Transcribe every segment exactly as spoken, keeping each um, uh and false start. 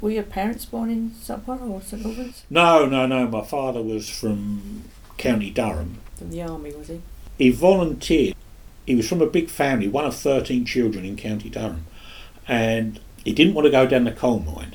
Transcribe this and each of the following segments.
Were your parents born in Sudbury or St Albans? No, no, no. My father was from County Durham. From the army, was he? He volunteered. He was from a big family, one of thirteen children in County Durham. And he didn't want to go down the coal mine.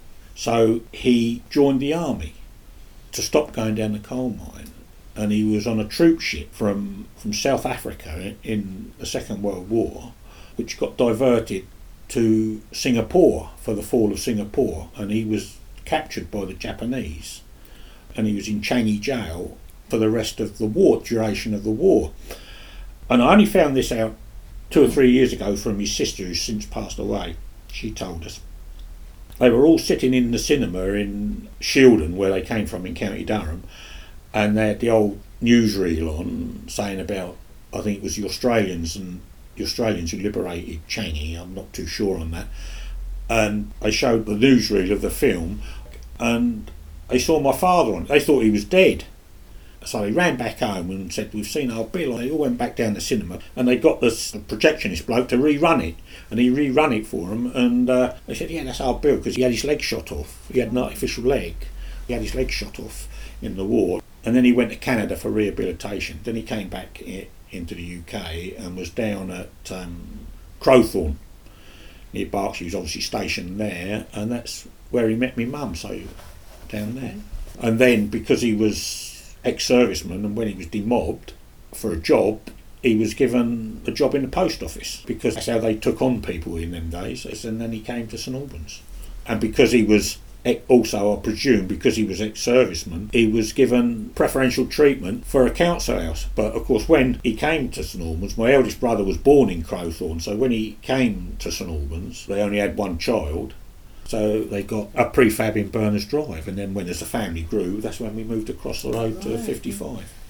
So he joined the army to stop going down the coal mine. And he was on a troop ship from, from South Africa in the Second World War, which got diverted to Singapore for the fall of Singapore, and he was captured by the Japanese, and he was in Changi jail for the rest of the war, duration of the war. And I only found this out two or three years ago from his sister, who's since passed away. She told us. They were all sitting in the cinema in Shildon, where they came from in County Durham, and they had the old newsreel on saying about, I think it was the Australians and the Australians who liberated Changi, I'm not too sure on that, and they showed the newsreel of the film, and they saw my father on it. They thought he was dead, so they ran back home and said, we've seen our Bill. They all went back down the cinema, and they got this projectionist bloke to rerun it, and he rerun it for them, and uh, they said, yeah, that's our Bill, because he had his leg shot off. He had an artificial leg. He had his leg shot off in the war, and then he went to Canada for rehabilitation. Then he came back into the U K and was down at um, Crowthorne near Berkshire. He was obviously stationed there, and that's where he met me mum, so down there. And then because he was ex-serviceman, and when he was demobbed for a job, he was given a job in the post office, because that's how they took on people in them days. And then he came to St Albans, and because he was also, I presume, because he was ex-serviceman, he was given preferential treatment for a council house. But of course, when he came to St Albans, my eldest brother was born in Crowthorne, so when he came to St Albans, they only had one child, so they got a prefab in Berners Drive, and then when as the family grew, that's when we moved across the road to fifty-five.